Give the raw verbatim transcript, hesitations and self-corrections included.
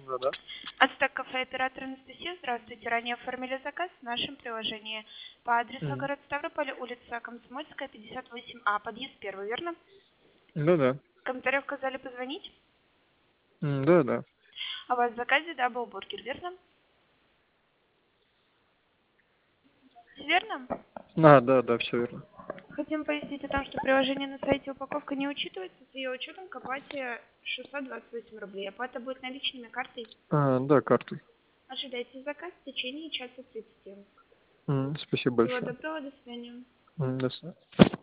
Да-да. Ацтек кафе, оператор Анастасия. Здравствуйте. Ранее оформили заказ в нашем приложении по адресу Мгм. город Ставрополь, улица Комсомольская, пятьдесят восемь А, подъезд первый, верно? Да-да. В комментариях указали позвонить. М, Да-да. А у вас в заказе даблбургер, верно? Всё верно? А, да-да, все верно. Хотим пояснить о том, что приложение на сайте упаковка не учитывается. С ее учетом к оплате шестьсот двадцать восемь рублей. Оплата будет наличными, картой. А, да, картой. Ожидайте заказ в течение часа тридцати. М, Спасибо Всего большое. доброго, до свидания. М, До свидания.